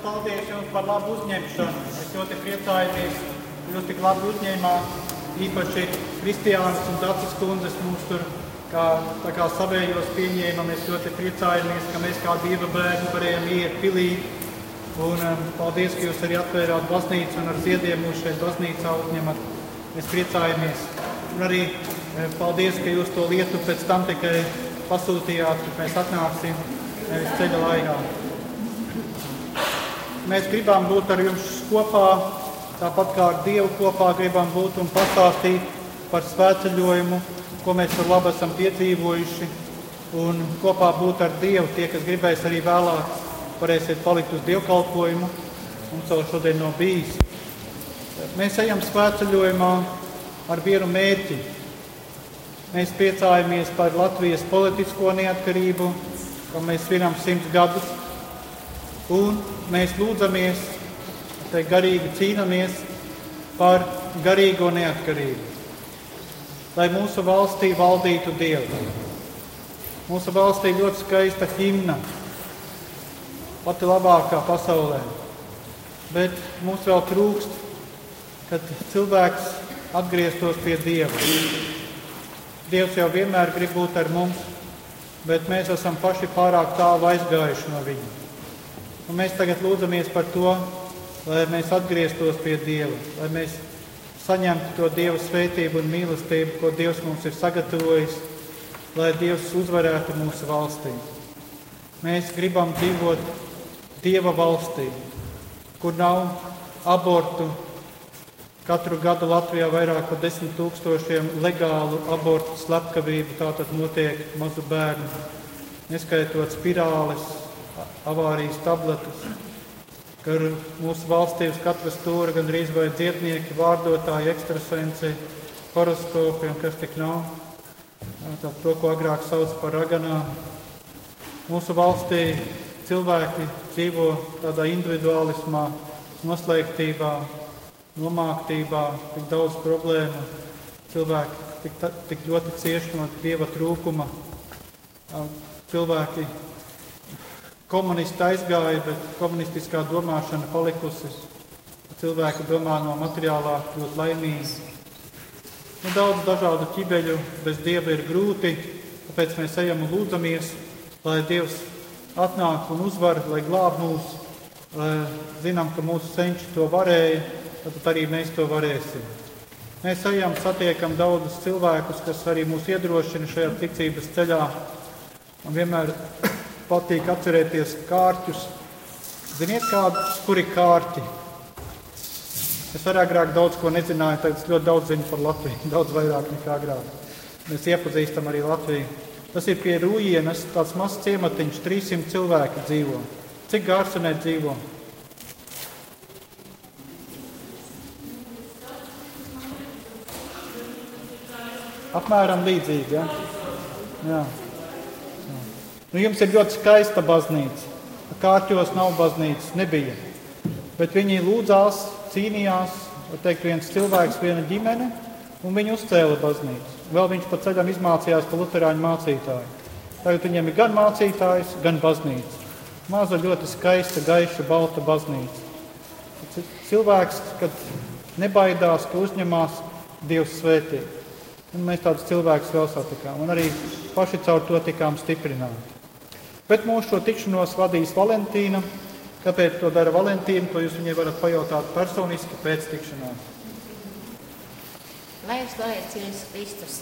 paldies jums par labu uzņemšanu. Mēs ļoti priecājamies, ka jūs tik labi uzņēmāt, īpaši Kristiānas un Dacis kundzes mums tur kā savējos pieņēma. Mēs ļoti priecājamies, ka mēs kā Dieva bērni varējām iet pilī. Un paldies, ka jūs arī atvērāt baznīcu un ar ziediem mūs šeit baznīcā uzņemat. Mēs priecājamies. Un arī paldies, ka jūs to lietu pēc tam tikai pasūtījāt, ka mēs atnāksim ceļa laikā. Mēs gribam būt ar jums kopā, tāpat kā ar Dievu kopā gribam būt un pastāstīt par svētceļojumu, ko mēs par labu esam piedzīvojuši, un kopā būt ar Dievu. Tie, kas gribēs arī vēlāk, varēsiet palikt uz dievkalpojumu, un caur šodien nav bijis. Mēs ejam svētceļojumā ar vienu mērķi. Mēs priecājamies par Latvijas politisko neatkarību, ka mēs svinam 100 gadus, un mēs lūdzamies, garīgi cīnāmies par garīgo neatkarību. Lai mūsu valstī valdītu Dievs. Mūsu valstī ļoti skaista himna, pati labākā pasaulē. Bet mums vēl trūkst, kad cilvēks atgrieztos pie Dieva. Dievs jau vienmēr grib būt ar mums, bet mēs esam paši pārāk tālu aizgājuši no viņa. Un mēs tagad lūdzamies par to, lai mēs atgrieztos pie Dieva, lai mēs saņemtu to Dieva svētību un mīlestību, ko Dievs mums ir sagatavojis, lai Dievs uzvarētu mūsu valstī. Mēs gribam dzīvot Dieva valstī, kur nav abortu. Katru gadu Latvijā vairāk par 10 000 legālu abortu slepkavību, tātad notiek mazu bērnu, neskaitot spirāles, avārijas tabletes, kur mūsu valstī uz katras stūra gandrīz vai dziednieki, vārdotāji, ekstrasensi, horoskopi un kas tik nav. Tātad to, ko agrāk sauc par raganām. Mūsu valstī cilvēki dzīvo tādā individuālismā, noslēgtībā, nomāktībā, tik daudz problēmu. Cilvēki tik ļoti cieši no Dieva trūkuma. Cilvēki komunisti aizgāja, bet komunistiskā domāšana palikusi. Cilvēki domā no materiālā kļūt laimīgi. Daudz dažādu ķibeļu bez Dieva ir grūti, tāpēc mēs ejam un lūdzamies, lai Dievs atnāk un uzvar, lai glāb mūs. Zinām, ka mūsu senči to varēja, tad arī mēs to varēsim. Mēs ejam, satiekam daudzus cilvēkus, kas arī mūs iedrošina šajā ticības ceļā. Man vienmēr patīk atcerēties kārķus. Ziniet, kur ir kārķi? Es arī agrāk daudz ko nezināju, tagad ļoti daudz zinu par Latviju, daudz vairāk nekā agrāk. Mēs iepazīstam arī Latviju. Tas ir pie Rujienas, tāds mazs ciematiņš, 300 cilvēki dzīvo. Cik Gārsenē dzīvo? Apmēram līdzīgi, ja? Jā. Jums ir ļoti skaista baznīca. Kārķos nav baznīcas, nebija. Bet viņi lūdzās, cīnījās, var teikt, viens cilvēks, viena ģimene, un viņi uzcēla baznīcu. Vēl viņš pa ceļam izmācījās pa luterāņu mācītāju. Tagad viņiem ir gan mācītājs, gan baznīca. Maza, ļoti skaista, gaiša, balta baznīca. Cilvēks, kad nebaidās, ka uzņemās Dievs svētību. Un mēs tādus cilvēkus vēl satikām, un arī paši caur to tikām stiprināti. Bet mūsu šo tikšanos vadīs Valentīna. Kāpēc to dara Valentīna, to jūs viņai varat pajautāt personiski pēc tikšanās. Lai jūs slavēts Jēzus Kristus.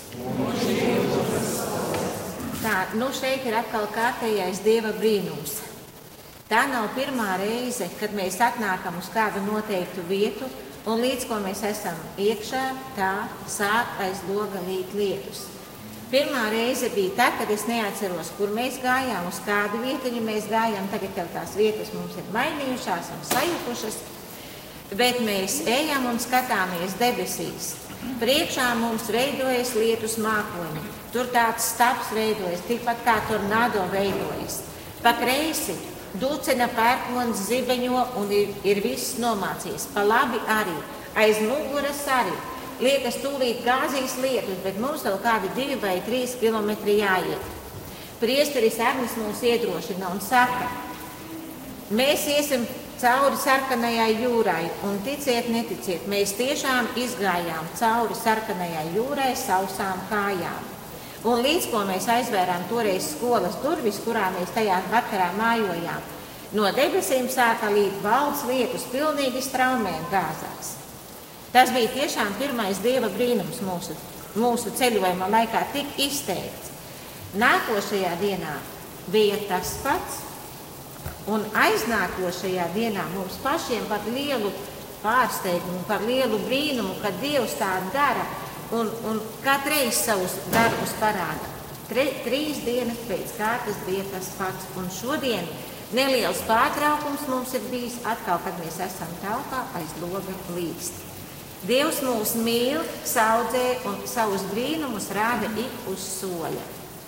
Tā, šeit ir atkal kārtējais Dieva brīnums. Tā nav pirmā reize, kad mēs atnākam uz kādu noteiktu vietu, un līdz ko mēs esam iekšā, tā sāk aiz loga līt lietus. Pirmā reize bija tā, kad es neatceros, kur mēs gājām, uz kādu vietiņu mēs gājām. Tagad jau tās vietas mums ir mainījušās un sajukušas, bet mēs ejam un skatāmies debesīs. Priekšā mums veidojas lietus mākoņi. Tur tāds stabs veidojas, tikpat kā tornado veidojas. Pa kreisi dulcina pērkons, zibeņo un ir viss nomācies. Pa labi arī, aiz muguras arī. Liekas, tūlīt gāzīs lietus, bet mums vēl kādi 2 vai 3 kilometri jāiet. Priesteris Arnis mūs iedrošina un saka, mēs iesim cauri sarkanajai jūrai, un ticiet, neticiet, mēs tiešām izgājām cauri sarkanajai jūrai sausām kājām. Un līdz ko mēs aizvērām toreiz skolas durvis, kurā mēs tajā vakarā mājojām, no debesīm sāka līt balts lietus, pilnīgi straumēm gāzās. Tas bija tiešām pirmais Dieva brīnums mūsu ceļojuma laikā tik izteikts. Nākošajā dienā bija tas pats, un aiznākošajā dienā mums pašiem par lielu pārsteigumu, par lielu brīnumu, ka Dievs tā dara un katreiz savus darbus parāda. 3 dienas pēc kārtas bija tas pats, un šodien neliels pārtraukums mums ir bijis atkal, kad mēs esam telpā aiz loga līsti. Dievs mūs mīl, saudzē un savus brīnumus rāda ik uz soļa.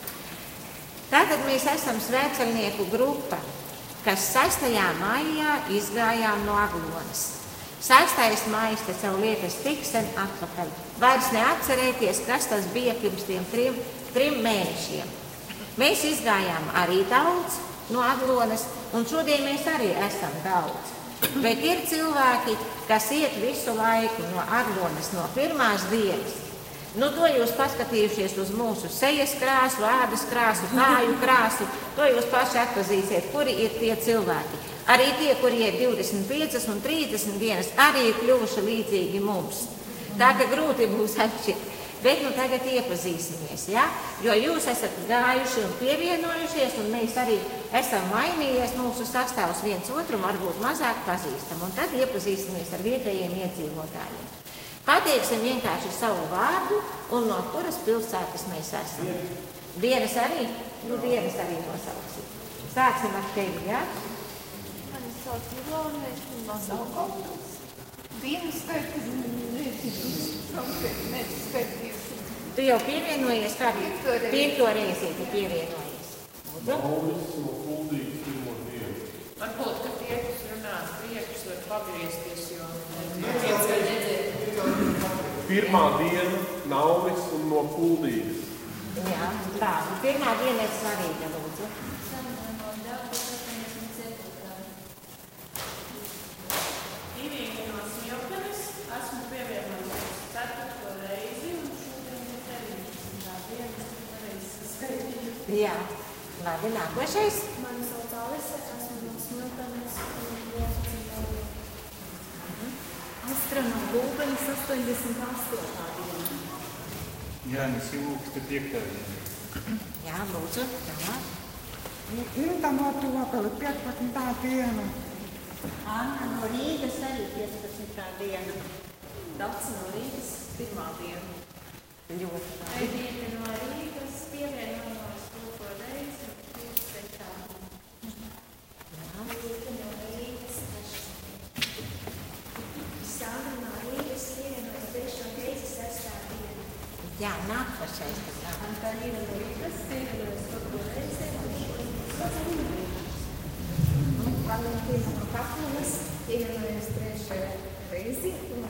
Tātad mēs esam svētceļnieku grupa, kas 6. maijā izgājām no Aglonas. 6. maijs taču jau liekas tik sen atpakaļ. Vairs neatcerēties, kas tas bija pirms tiem 3 mēnešiem. Mēs izgājām arī daudz no Aglonas, un šodien mēs arī esam daudz. Bet ir cilvēki, kas iet visu laiku no Aglonas, no pirmās dienas. Nu, to jūs paskatījušies uz mūsu sejas krāsu, ādas krāsu, kāju krāsu, to jūs paši atpazīsiet, kuri ir tie cilvēki. Arī tie, kuri ir 25 un 30 dienas, arī ir kļuvuši līdzīgi mums. Tā ka grūti būs atšķirt. Bet nu tagad iepazīsimies, ja? Jo jūs esat gājuši un pievienojušies, un mēs arī esam mainījies mūsu sastāvs viens otru, varbūt mazāk pazīstam. Un tad iepazīsimies ar vietējiem iedzīvotājiem. Pateiksim vienkārši savu vārdu un no kuras pilsētas mēs esam. Dienas arī? Nu, dienas arī nosauksim. Sāksim ar tevi, jā? Mani sauc Ilona, es no Daugavpils. Dienas skaita, Tu jau pievienojies, kā bija? 5. reizi tu pievienojies. Nauris no Kuldīgas pirmo dienu. Varbūt, ka tie, kas runā priekš, var pagriezties, jo Pirmā diena Nauris un no Kuldīgas. Jā, tā. Pirmā diena ir svarīga, lūdzu. Irīna no Smiltenes, esmu pievienojusies 4. reizi un šodien ir 19. diena, pareizi saskaitīju. Jā, labi, nākošais. Mani sauc Alise, esmu no Smiltenes un Losas. Astra no Gulbenes 88. diena. Jānis Jūks, 5. diena. Jā, lūdzu, tā. Ilta no Tuopeli 15. diena. Anna no Rīgas arī 15. diena. Dats no Rīgas 1. diena. Ļoti tā. Aidīte no Rīgas pievienojos 2. reizi un 23. Aidīte no Rīgas 6. Sandra no Rīgas pievienojos 3. reizi 6. diena. Jā, nākošais. Antarīna no Rīgas pievienojos 2. reizi un 6. diena. Valentīna no Kaplunas pievienojos 3. reizi un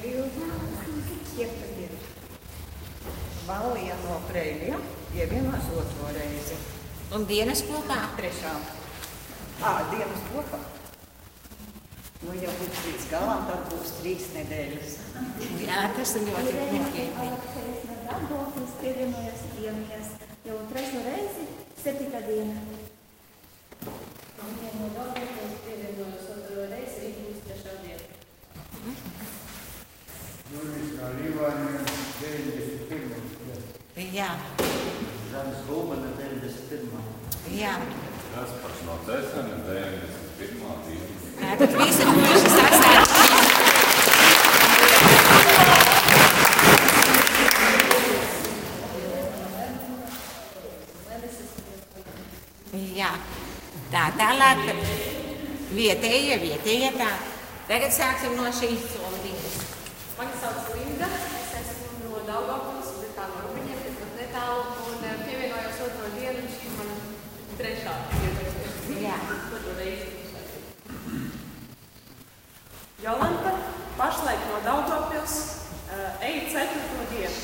5. diena. Valija no Preļļa pievienojas 2. reizi. Un dienas kopā? 3. Dienas kopā. Nu, ja būs līdz galam, tad būs 3 nedēļas. Jā, tas ir ļoti nopietni. Aleksejas no Daugavpils pievienojos Iemijas jau 3. reizi 7. diena. Un no Daugavpils pievienojos 2. reizi Rīgas 3. diena. Juris no Līvāniem 91. Jā, Žanis Gulbene 91. jā. Kaspars no Cesena 91. diena. Tad visi puiši sastāv. Jā, tā tālāk vietējie tā. Tagad sāksim no šīs solindas. Mani sauc Linda, es esmu no Daugavpils, bet tā no Rubiņiem, bet pat netālu, un pievienojos 2. dienu, un šī man 3. diena. Jā. 2. reizi. Jolanta, pašlaik no Daugavpils, eju 4. dienu.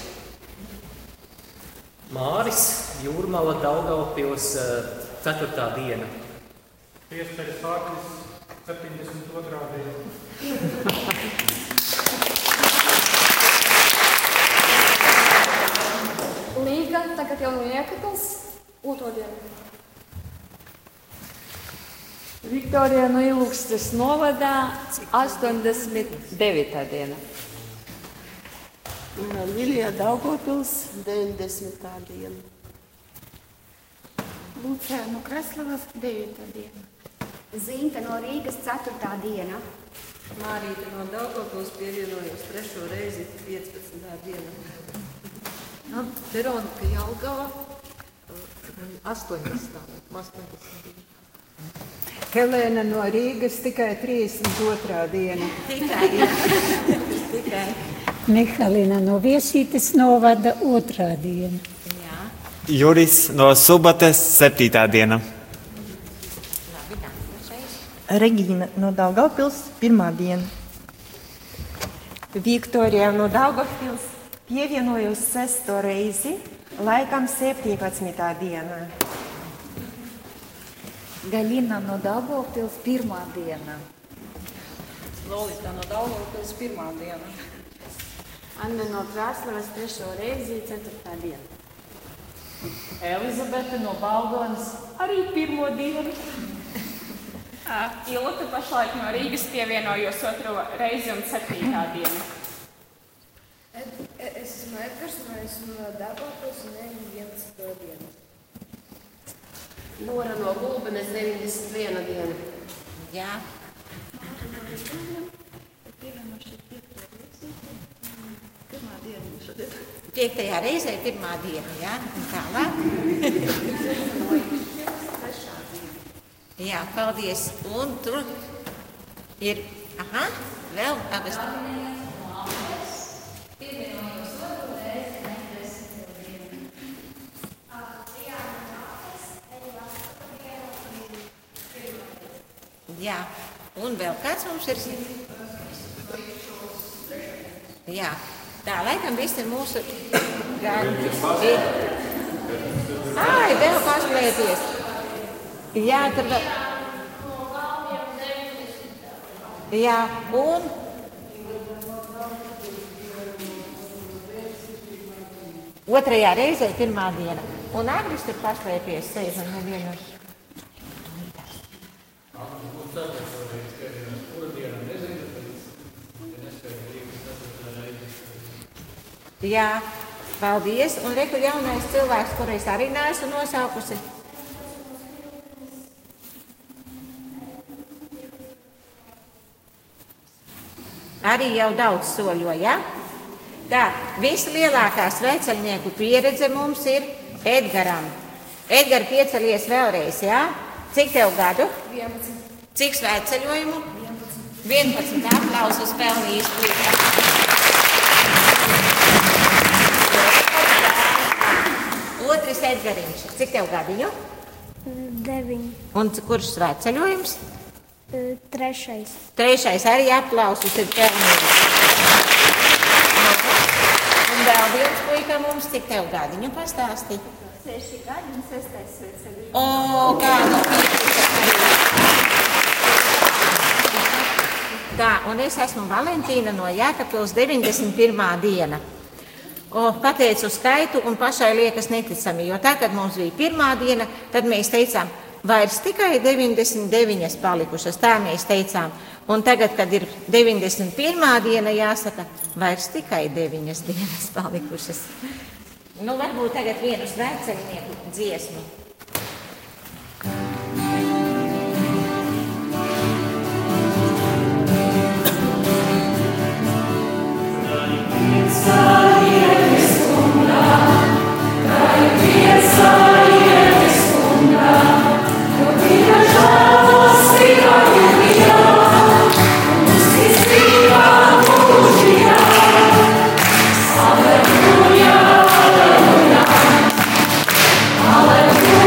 Māris, Jūrmala, Daugavpils, 4. diena. Priesteris Ārtis, 72. diena. Līga tagad jau no Jēkabpils 2. dienu. Viktorija no Ilūgstes novadā 89. diena. Lilija Daugavpils 90. diena. Lūcija no Kraslavas 9. diena. Zīnta no Rīgas 4. diena. Mārīte no Daugavpils pievienojos 3. reizi 15. diena. Veronika Jelgava 18. diena. Helēna no Rīgas tikai 32. diena. Tikai. Mihalina no Viesītes novada 2. diena. Jā. Juris no Subates 7. diena. Regīna no Daugavpils 1. diena. Viktorija no Daugavpils pievienojos 6. reizi, laikam 17. dienā. Galina no Daugavpils 1. diena. Lolita no Daugavpils 1. diena. Anna no Kraslavas 3. reizi 4. diena. Elizabete no Baldonas arī 1. dienu. Ilota pašlaik no Rīgas pievienojos 2. reizi un 7. dienu. Es esmu Edgars un esmu no Daugavpils un 11. dienu. Nora no Gulbenes 91. diena. Jā. 5. reizē 1. diena, jā, un tālāk. Jā, paldies. Un tur ir, vēl abas. Jā, un vēl kāds mums ir? Jā, tā laikam visi mūsu gadi. Ai, vēl paslēpies. Jā, tad vēl. Jā, un. Otrajā reizē 1. diena. Un Agris tur paslēpies, sēž un nevienos. Jā, paldies. Un reku jaunais cilvēks, kurais arī neesmu nosaukusi. Arī jau daudz soļo, jā? Tā, vislielākā sveceļnieku pieredze mums ir Edgaram. Edgar, piecelies vēlreiz, jā? Cik tev gadu? 11. Cik sveceļojumu? 11. Aplausus pelnījis plīkā. Otrs Edgariņš. Cik tev gadiņu? 9. Un kurš sveceļojums? 3. 3. arī aplausus ir pelnījis. Un vēl viens puika mums, cik tev gadiņu pastāstīt? 6 gadi un 6. sveceļojums. O, kādu piekrita arī. Tā, un es esmu Valentīna no Jēkabpils 91. diena. Pateicu skaitu un pašai liekas neticami, jo tā, kad mums bija 1. diena, tad mēs teicām, vairs tikai 99 palikušas, tā mēs teicām. Un tagad, kad ir 91. diena, jāsaka, vairs tikai 9 dienas palikušas. Nu, varbūt tagad vienu sveceļnieku dziesmu. Alleluia, alleluia, alleluia.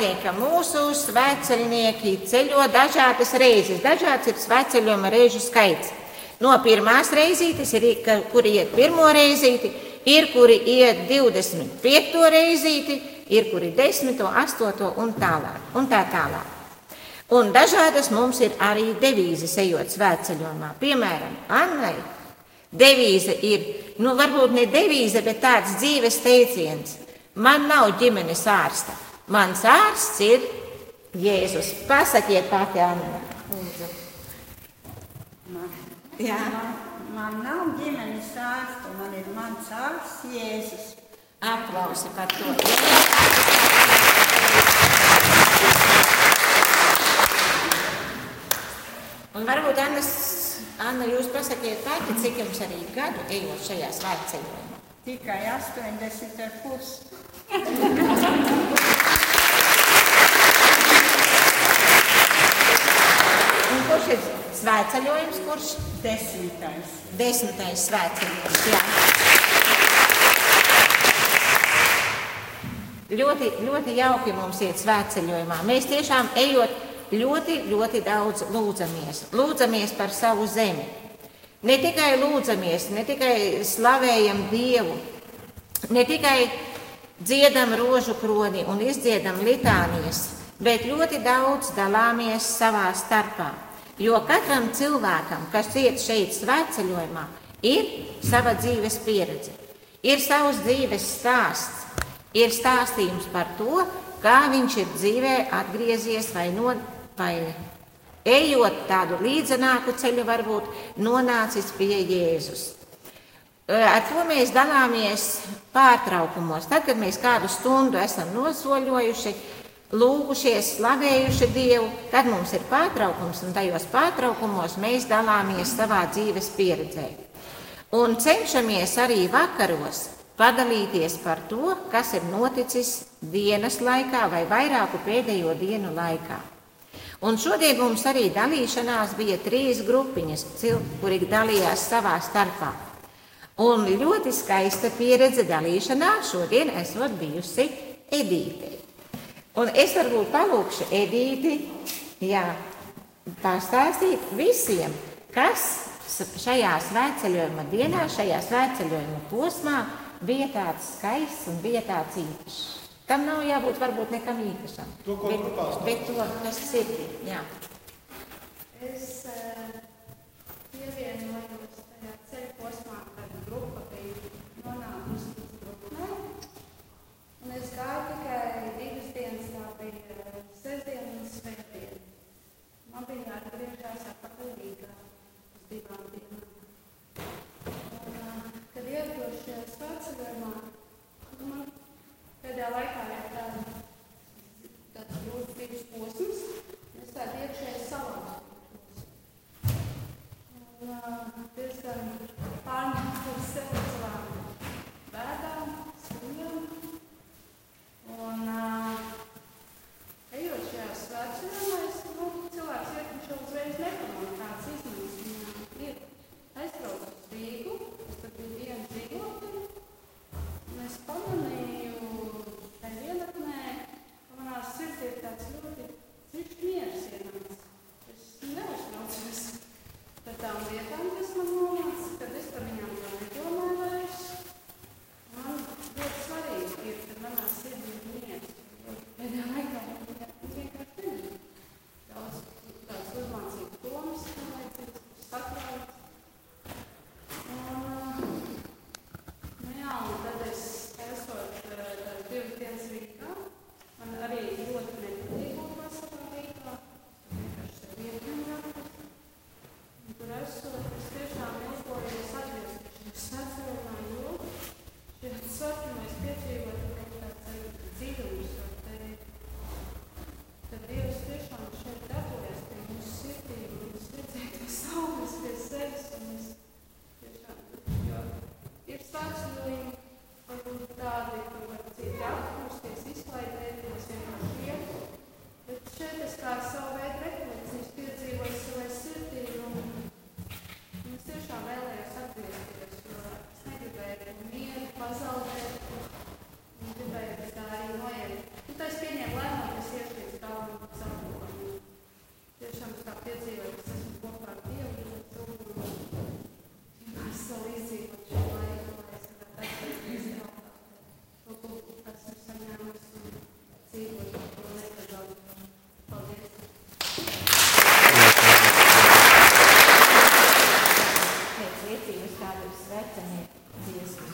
patīk, ka mūsu svētceļnieki ceļo dažādas reizes. Dažāds ir svētceļojuma reižu skaits. No pirmās reizītes ir, kuri iet pirmo reizīti, ir, kuri iet 25. reizīti, ir, kuri 10., 8. un tā tālāk. Un dažādas mums ir arī devīzes ejot svētceļojumā. Piemēram, Annai devīze ir, varbūt ne devīze, bet tāds dzīves teiciens. Man nav ģimenes ārsta. Mans ārsts ir Jēzus. Pasakiet pati, Anna. Jā. Man nav ģimenes ārsta, man ir mans ārsts Jēzus. Aplausi par to. Un varbūt, Anna, jūs pasakiet pati, cik jums arī gadu ejot šajā svētceļojumā? Tikai 80,5. Un kurš ir svētceļojums? Kurš? 10. 10. svētceļojums, jā. Ļoti jauki mums iet svētceļojumā. Mēs tiešām ejot ļoti daudz lūdzamies. Lūdzamies par savu zemi. Ne tikai lūdzamies, ne tikai slavējam Dievu, ne tikai dziedam rožu kroni un izdziedam litānijas, bet ļoti daudz dalāmies savā starpā. Jo katram cilvēkam, kas iet šeit svētceļojumā, ir sava dzīves pieredze, ir savs dzīves stāsts, ir stāstījums par to, kā viņš ir dzīvē atgriezies vai ejot tādu līdzenāku ceļu, varbūt nonācis pie Jēzus. Ar to mēs dalāmies pārtraukumos. Tad, kad mēs kādu stundu esam nosoļojuši, lūgušies, slavējuši Dievu, tad mums ir pārtraukums, un tajos pārtraukumos mēs dalāmies savā dzīves pieredzē. Un cenšamies arī vakaros padalīties par to, kas ir noticis dienas laikā vai vairāku pēdējo dienu laikā. Un šodien mums arī dalīšanās bija 3 grupiņas, kuri dalījās savā starpā. Un ļoti skaista pieredze dalīšanā šodien esot bijusi Edītei. Un es varbūt palūkšu Edīti, pastāstīt visiem, kas šajā svētceļojuma dienā, šajā svētceļojuma posmā bija tāds skaists un bija tāds īpašs. Tam nav jābūt varbūt nekam īpašam. Bet to, kas sirdī, jā. Es pievienojos tajā ceļu posmā, kad grupa bija nonākusi līdz Bruknē. Un es gāju tikai 2 dienas, tā bija sestdiena un svētdiena. Man bija jāatgriežās atpakaļ Rīgā uz 2 dienām. Un, kad iedošu šajā svētceļojumā, man pēdējā laikā ir tāds ļoti dziļs posms, es tādu iekšēji salāstu. Un diezgan pārņemts ar sevi savām bēdām, slimībām. Un ejot šajā svētceļojumā, cilvēks iet, viņš jau uzreiz nepamanā kāds izmaiņas. Viņam aizbrauc uz Rīgu, es tur biju vienu dzīvokli, un es pamanīju tai vienatnē, ka manā sirdī ir tāds ļoti dziļš miers ienācis. Es neuztraucos par tām lietām, kas man nonāca, kad es par viņām vēl nedomāju vairs. Man ļoti svarīgi ir, kad manā sirdī ir miers. Pēdējā laikā vienkārši nebija. piedzīvoju, ka es esmu kopā ar Dievu, un es vēl izdzīvoju šo laiku, lai es varētu atcerēties to kungu, kas ir saņēmis un dzīvoju to nekadām. Paldies! Pēc liecības kādam svecamiem dziesmu.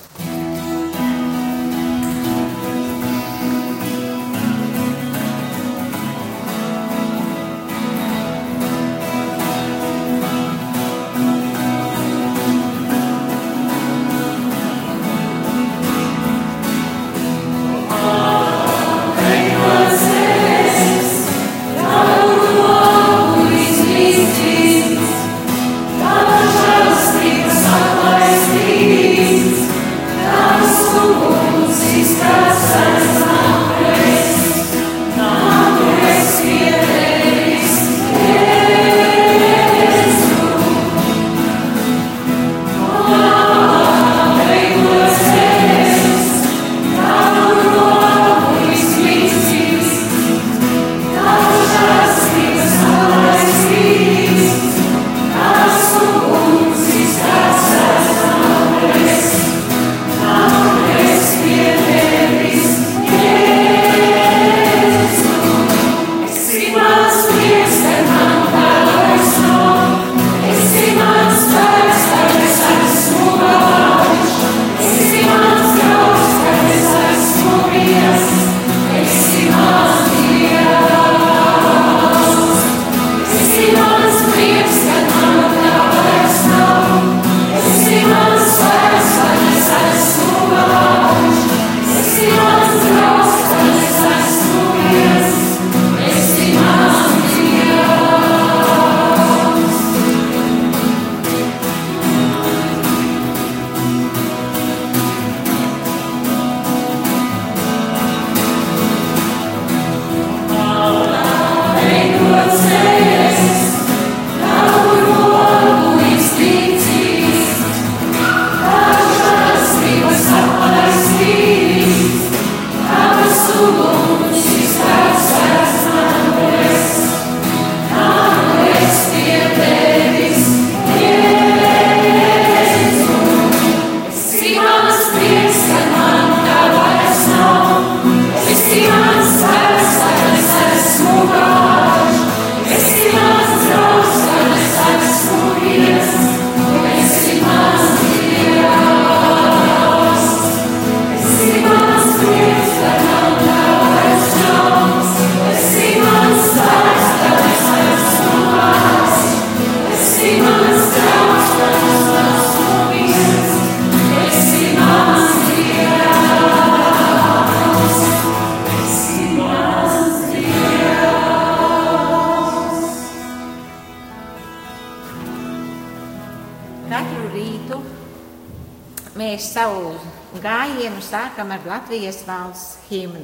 Savu gājienu sākam ar Latvijas valsts himnu.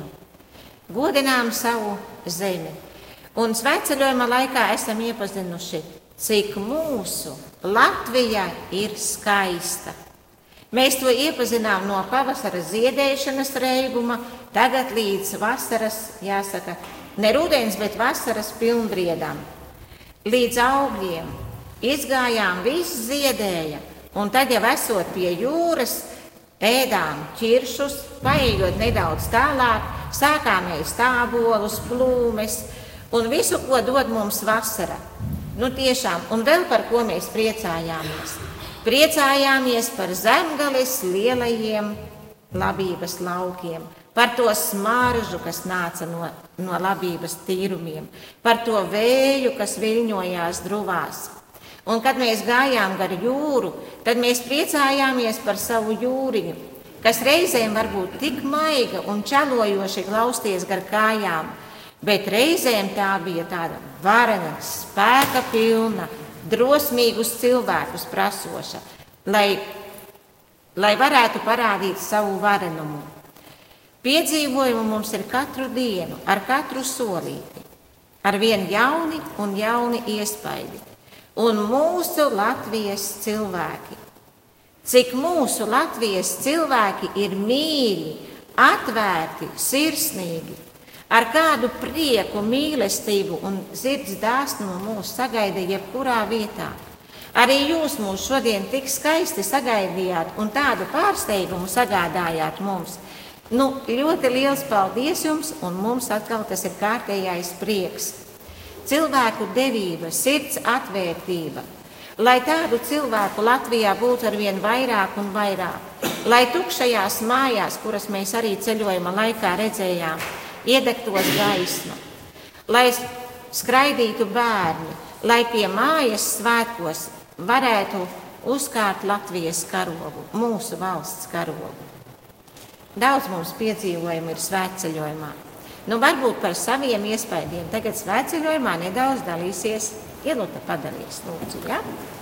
Godinām savu zemi. Un svētceļojuma laikā esam iepazinuši, cik mūsu Latvija ir skaista. Mēs to iepazinām no pavasara ziedēšanas reibuma, tagad līdz vasaras, jāsaka, ne rudens, bet vasaras pilnbriedam. Līdz augļiem izgājām, viss ziedēja, un tad jau esot pie jūras, ēdām ķiršus, paejot nedaudz tālāk, sākām ēst ābolus, plūmes un visu, ko dod mums vasara. Nu tiešām, un vēl par ko mēs priecājāmies. Priecājāmies par Zemgales lielajiem labības laukiem, par to smaržu, kas nāca no labības tīrumiem, par to vēju, kas viļņojās druvās. Un kad mēs gājām gar jūru, tad mēs priecājāmies par savu jūriņu, kas reizēm var būt tik maiga un čalojoši glausties gar kājām, bet reizēm tā bija tāda varena, spēka pilna, drosmīgus cilvēkus prasoša, lai varētu parādīt savu varenumu. Piedzīvojumu mums ir katru dienu, ar katru solīti, ar vien jauni un jauni iespaidi. Un mūsu Latvijas cilvēki, cik mūsu Latvijas cilvēki ir mīļi, atvērti, sirsnīgi, Ar kādu prieku, mīlestību un sirds dāsnumu mūs sagaida jebkurā vietā. Arī jūs mūs šodien tik skaisti sagaidījāt un tādu pārsteigumu sagādājāt mums. Nu, ļoti liels paldies jums, un mums atkal tas ir kārtējais prieks. Cilvēku devība, sirds atvērtība. Lai tādu cilvēku Latvijā būtu arvien vairāk un vairāk. Lai tukšajās mājās, kuras mēs arī ceļojuma laikā redzējām, iedegtos gaisma. Lai skraidītu bērni, lai pie mājas svētkos varētu uzkārt Latvijas karogu, mūsu valsts karogu. Daudz mums piedzīvojumu ir svētceļojumā. Nu, varbūt par saviem iespējiem tagad svētceļojumā nedaudz dalīsies Iluta padalīs, lūdzu, ja?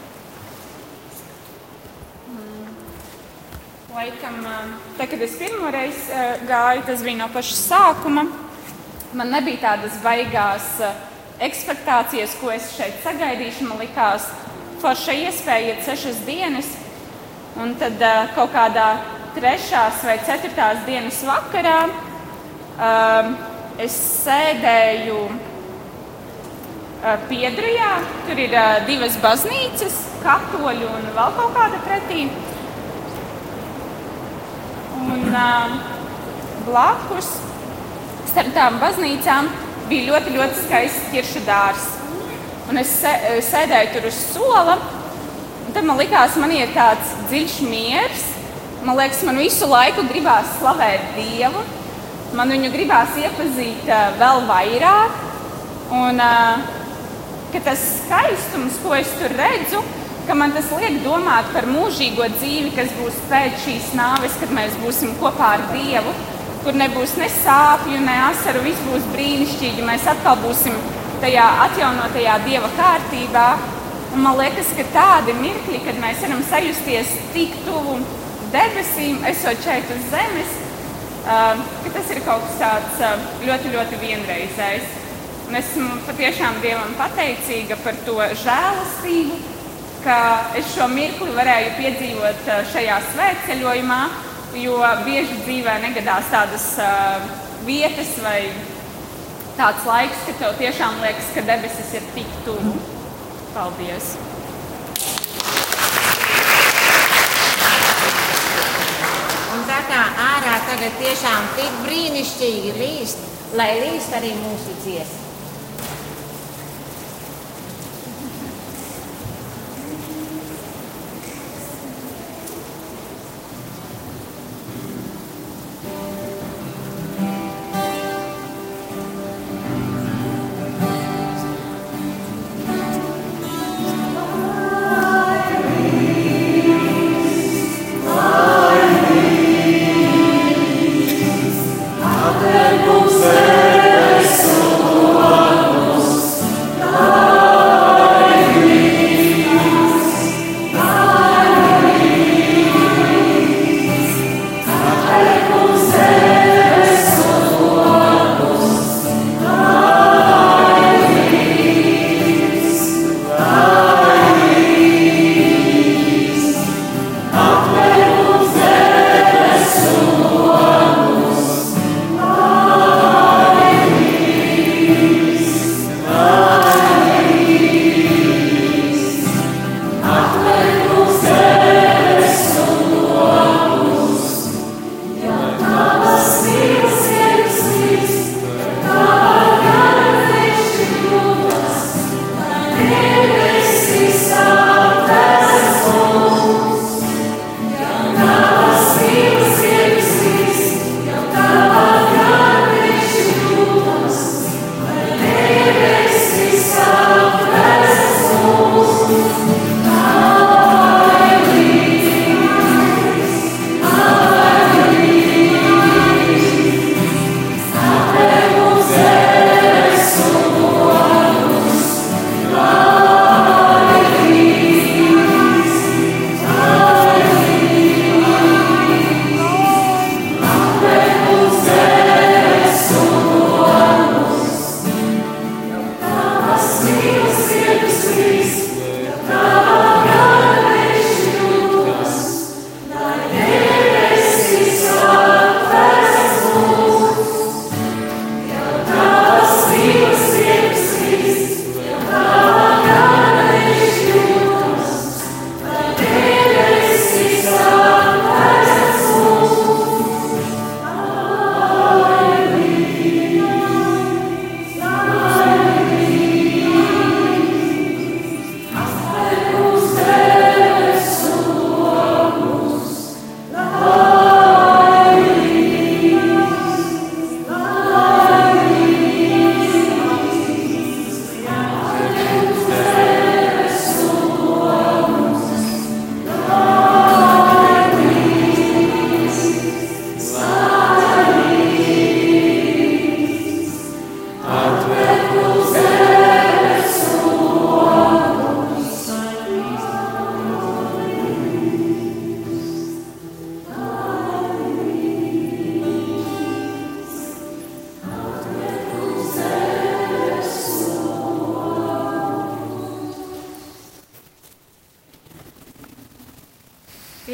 Laikam, tā, kad es pirmoreiz gāju, tas bija no paša sākuma. Man nebija tādas baigās ekspektācijas, ko es šeit sagaidīšu. Man likās, forša iespēja iet 6 dienas, un tad kaut kādā 3. vai 4. dienas vakarā es sēdēju Piedrijā. Tur ir 2 baznīcas, katoļu un vēl kaut kāda pretī. Un blakus starp tām baznīcām bija ļoti, ļoti skaists ķiršu dārzs. Un es sēdēju tur uz sola, un tad man likās, man ir tāds dziļš miers. Man liekas, man visu laiku gribās slavēt Dievu. Man viņu gribās iepazīt vēl vairāk. Un ka tas skaistums, ko es tur redzu, ka man tas liek domāt par mūžīgo dzīvi, kas būs pēc šīs nāves, kad mēs būsim kopā ar Dievu, kur nebūs ne sāpju, ne asaru, viss būs brīnišķīgi. Mēs atkal būsim tajā atjaunotajā Dieva kārtībā. Un man liekas, ka tādi mirkļi, kad mēs varam sajusties tik tuvu debesīm, esot šeit uz zemes, ka tas ir kaut kas tāds ļoti, ļoti vienreizējs. Un esmu patiešām Dievam pateicīga par to žēlastību, ka es šo mirkli varēju piedzīvot šajā svētceļojumā, jo bieži dzīvē negadās tādas vietas vai tāds laiks, ka tev tiešām liekas, ka debesis ir tik tuvu. Paldies! Un tā kā ārā tagad tiešām tik brīnišķīgi līst, lai līst arī mūsu dziesma. Até com certeza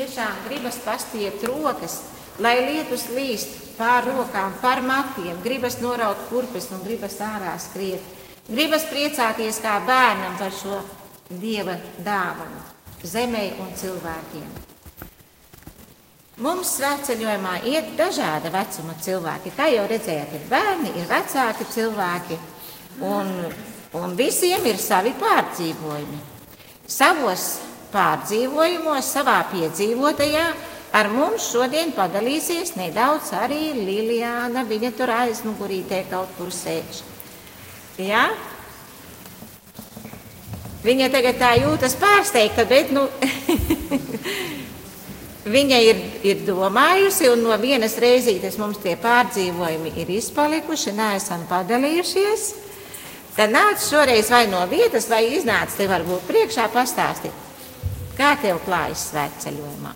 tiešām gribas pastiept rokas, lai lietus līst pār rokām, pār matiem, gribas noraut kurpes un gribas ārā skriet. Gribas priecāties kā bērnam par šo Dieva dāvanu zemei un cilvēkiem. Mums svētceļojumā iet dažāda vecuma cilvēki. Kā jau redzējāt, ir bērni, ir vecāki cilvēki, un visiem ir savi pārdzīvojumi. Savos pārdzīvojumos, savā piedzīvotajā, ar mums šodien padalīsies nedaudz arī Lilijāna. Viņa tur aizmugurītē kaut kur sēž. Jā? Viņa tagad tā jūtas pārsteigta, bet viņa ir domājusi, un no vienas reizītes mums tie pārdzīvojumi ir izpalikuši, neesam padalījušies. Tad nāc šoreiz vai no vietas, vai iznāc te varbūt priekšā pastāstīt, kā tev klājas svētceļojumā.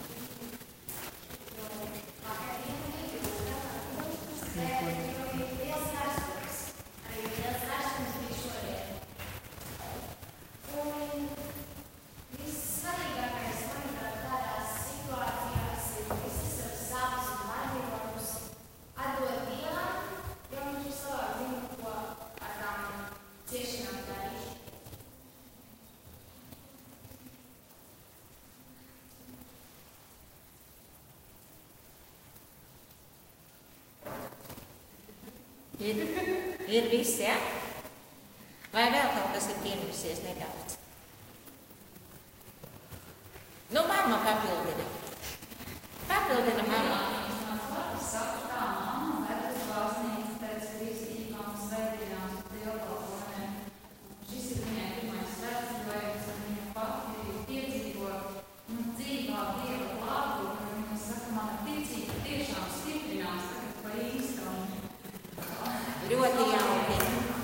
Ir viss, ja? Vai vēl kaut kas ir piemirsies nedaudz? Mamma papildina. Papildina mamma. Šis ir viņai pirmais svētceļojums, un viņa pati piedzīvo dzīvā Dieva klātbūtni, un viņa saka, mana ticība tiešām stiprinās tagad pa īstu. Ļoti jauki.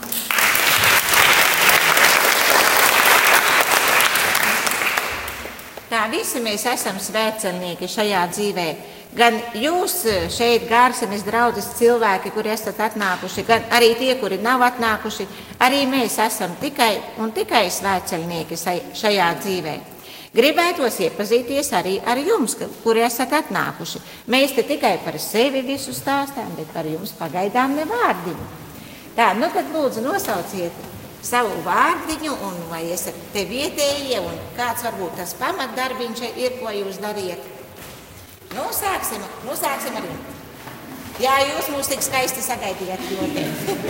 Tā visi mēs esam svētceļnieki šajā dzīvē. Gan jūs šeit Gārsenes draudzes cilvēki, kuri esat atnākuši, gan arī tie, kuri nav atnākuši, arī mēs esam tikai svētceļnieki šajā dzīvē. Gribētos iepazīties arī ar jums, kuri esat atnākuši. Mēs te tikai par sevi visu stāstām, bet par jums pagaidām ne vārdiņu. Tā, tad lūdzu nosauciet savu vārdiņu, un vai esat te vietējie, un kāds varbūt tas pamatdarbiņš ir, ko jūs dariet. Sāksim ar jums. Jā, jūs mūs tik skaisti sagaidījāt ļoti.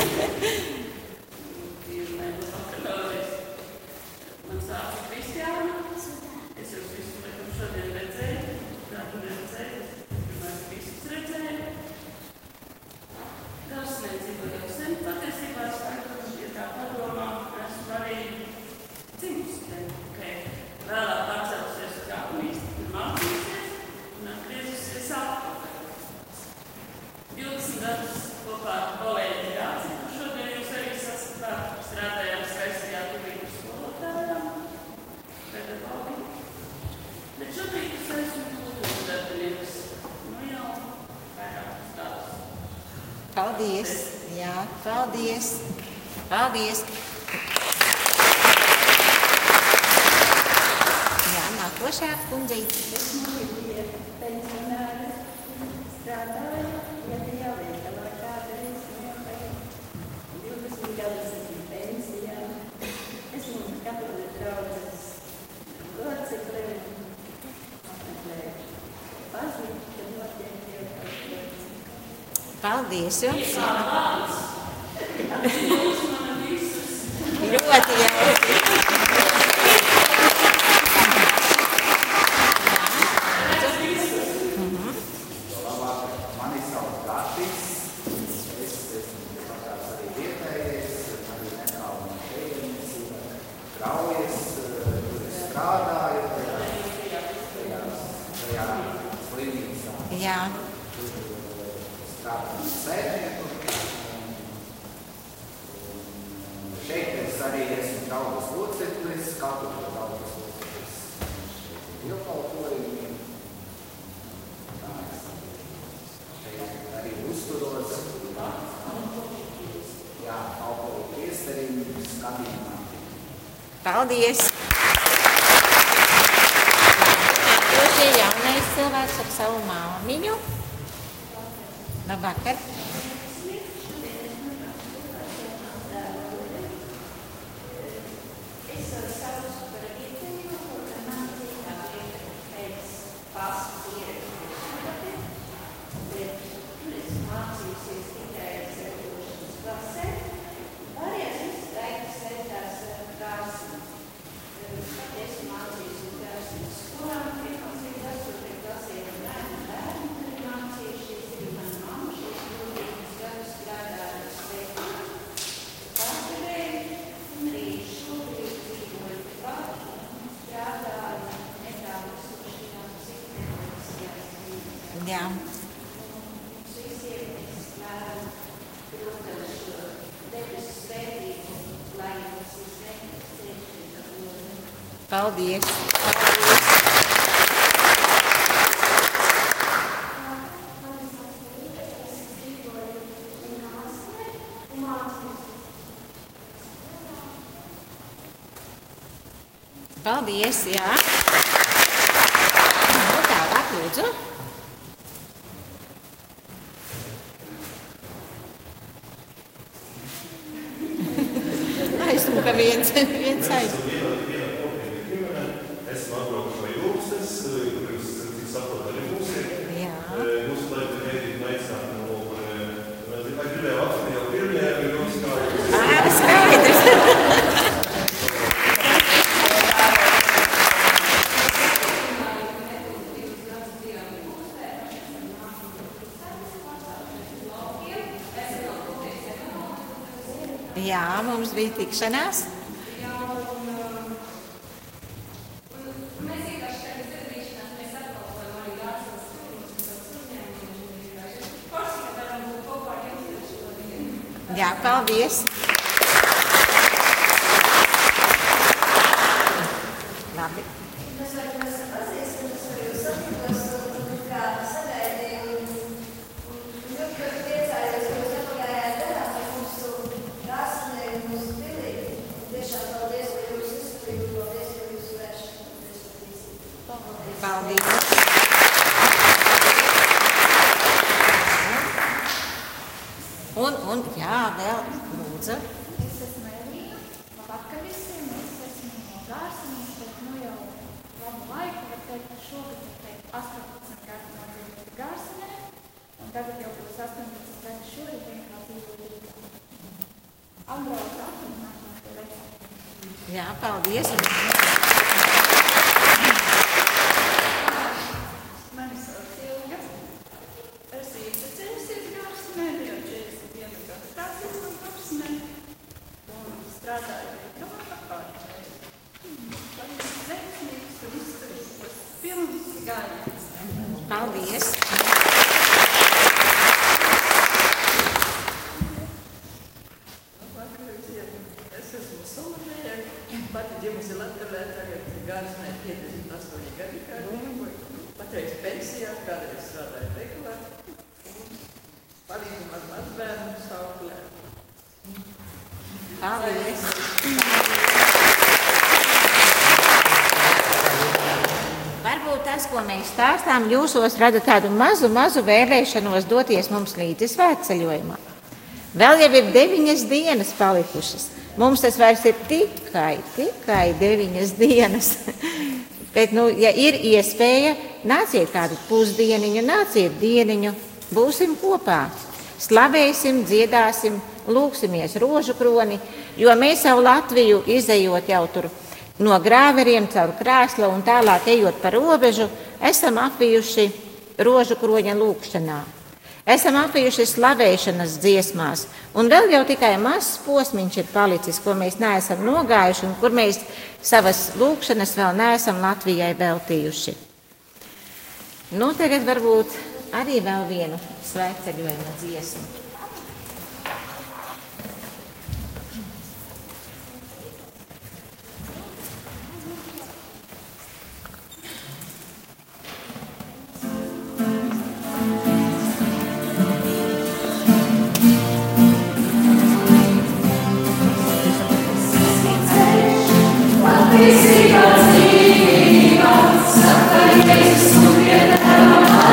Man sāca Kristiāna. Es jūs visu laikam šodien redzēju. Tādu redzēju. Pirmais visus redzēju. Tas liecība jau sen patiesībā es tagad, ja tā padomā, esmu arī dzimusi te, tikai vēlāk atcelusies uz Jākunīsti, kur mācīsies un atgriezusies atpakaļ. 20 gadus kopā ar kolēģi Jāci, kur šodien jūs arī saskatāt, strādājām skaistajā tuvību skolotājām, pedagogi. Bet šobrīd es esmu kultūras darbinieks, jau vairākus gadus. Paldies! Jā, paldies! Paldies! Jā, nākošā kundzīte. Es biju pensionāra, strādāju vietējā veikalā kādreiz, 20 gadus esmu pensijā. Esmu katoļu draudzes locekle, apmeklēju baznīcu, kad notiek dievkalpojums. Paldies jums! Jūs mani visus! Ļoti jauki! Mani sauc Gatis, es esmu arī vietējais, arī netālu no šejienes, Graujas, tur es strādāju, tajā slimnīcā. Jā. Strādāju sēdnieku. Šeit es arī esmu draugas loceklis, katoļu draugas loceklis. Šeit ir dievkalpojumi. Arī uzturos, jā, kalpoju priesterim, skatījumā. Paldies! Šie jaunais savu māmiņu. Labvakar. Jā. Paldies! Paldies, jā. Nu, tālāk, lūdzu. Ka viens aiz. Esmu atbraukuši no Jūksnes, kurus, cik saprot, arī mūs ir. Jā. Mūsu laiku mēģinu aicināt no, gribēju atrast jau pirmajā, jūs kā skaidrs. Jā, mums bija tikšanās. Jā, paldies. Labi. Un jā, vēl lūdzu. Es esmu Elīna, labvakar visiem, es esmu no Gārsenes, bet nu jau labu laiku, var teikt, šogad, 18 gadu nodzīvot Gārsenē, un tagad jau būs 18 gadu šorīt, vienkārši dzīvot Rīgā. Atbraucu atvināt no tie vecāki. Jā, paldies. Mani sauc Ilga. Es iepazījusies Gārsenē, jau 41 gadu strādāju Gārsenē un strādāju Rīgā pārējai. Veiksmīgs un izturīgos pilns gājiens. Paldies. Es esmu Salomēja, pati dzimusi Latgalē, tagad Gārsenē 58 gadi, kā patreiz pensijā, kādreiz strādāju regulāri un palīdzu mazbērnu sauklē. Paldies. Varbūt tas, ko mēs stāstām, jūsos rada tādu mazu vēlēšanos doties mums līdzi svētceļojumā. Vēl jau ir 9 dienas palikušas. Mums tas vairs ir tikai 9 dienas. Bet, nu, ja ir iespēja, nāciet kādu pusdieniņu, nāciet dieniņu, būsim kopā. Slavēsim, dziedāsim, lūksimies rožu kroni, jo mēs savu Latviju izejot jau tur no Grāveriem, caur Krēslu un tālāk ejot pa robežu, esam apvijuši rožu kroņa lūkšanā. Esam apvijuši slavēšanas dziesmās, un vēl jau tikai mazs posmiņš ir palicis, ko mēs neesam nogājuši un kur mēs savas lūkšanas vēl neesam Latvijai veltījuši. Nu, tagad varbūt arī vēl vienu svētceļojuma dziesmu. Visi, kas dzīvībā, saka Jēzus un vienā.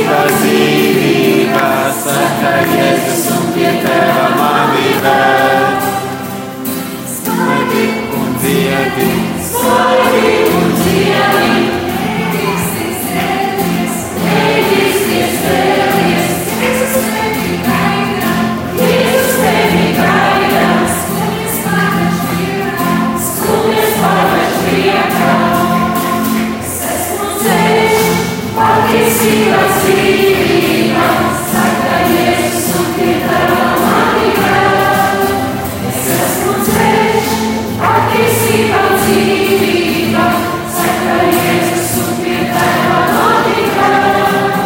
patiesība, dzīvība, saka Jēzus un pie Tēva mani ved. Slavi un dziedi, slavi un dziedi, Jēzus tevi gaida, Jēzus tevi gaida, skumjas pārvērš priekā. Es esmu ceļš, patiesība, dzīvība, saka Jēzus un pie Tēva mani ved. Es esmu ceļš, patiesība, dzīvība, saka Jēzus un pie Tēva mani ved.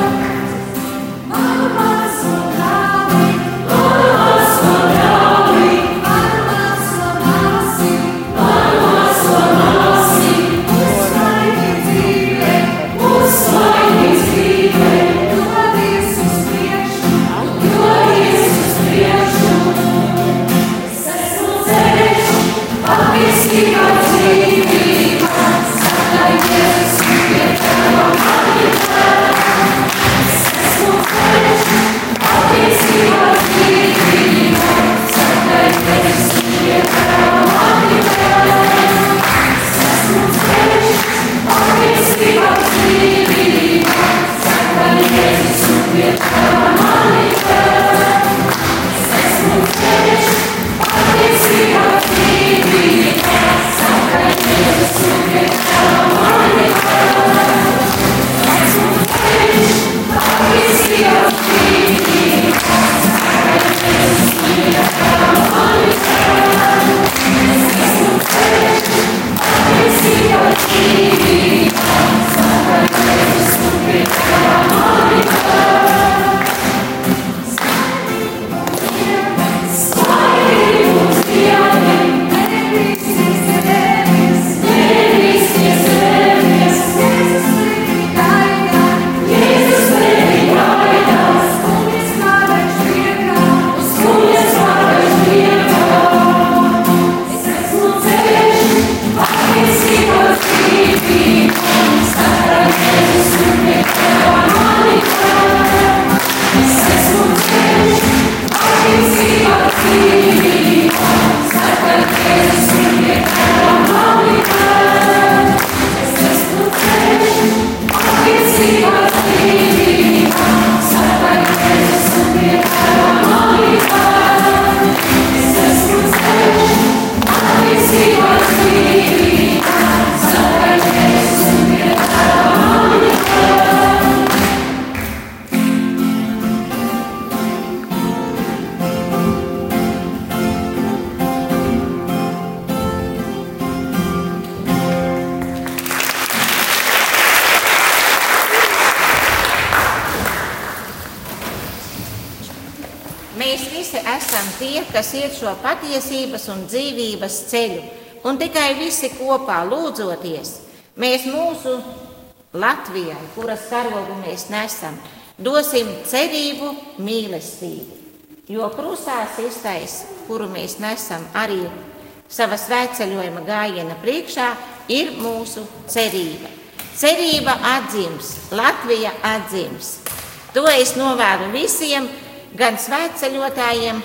Mēs visi esam tie, kas iet šo patiesības un dzīvības ceļu, un tikai visi kopā lūdzoties, mēs mūsu Latvijai, kuras karogu mēs nesam, dosim cerību, mīlestību. Jo krustā sistais, kuru mēs nesam arī sava svētceļojuma gājiena priekšā, ir mūsu cerība. Cerība atdzims, Latvija atdzims. To es novēlu visiem, gan svētceļotājiem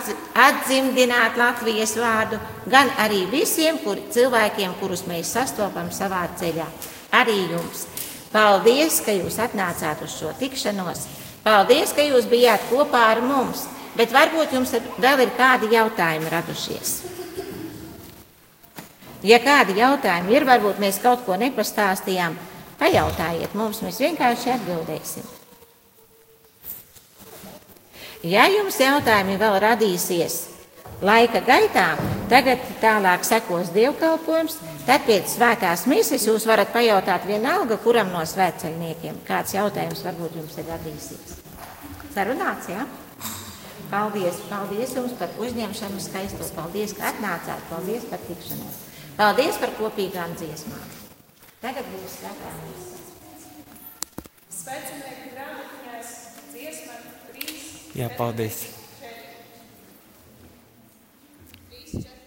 atdzimdināt Latvijas vārdu, gan arī visiem cilvēkiem, kurus mēs sastopam savā ceļā. Arī jums. Paldies, ka jūs atnācāt uz šo tikšanos. Paldies, ka jūs bijāt kopā ar mums. Bet varbūt jums vēl ir kādi jautājumi radušies. Ja kādi jautājumi ir, varbūt mēs kaut ko nepastāstījām, pajautājiet mums, mēs vienkārši atbildēsim. Ja jums jautājumi vēl radīsies laika gaitā, tagad tālāk sekos dievkalpojums, tad pēc svētās mises jūs varat pajautāt vienalga, kuram no svētceļniekiem kāds jautājums varbūt jums ir radīsies. Sarunāts, jā? Paldies, paldies jums par uzņemšanu skaisto, paldies, ka atnācāt, paldies par tikšanos, paldies par kopīgām dziesmām. Tagad būs svētā mise. Svētceļnieku grāmatiņās dziesma 3. Jā, paldies. 3, 4.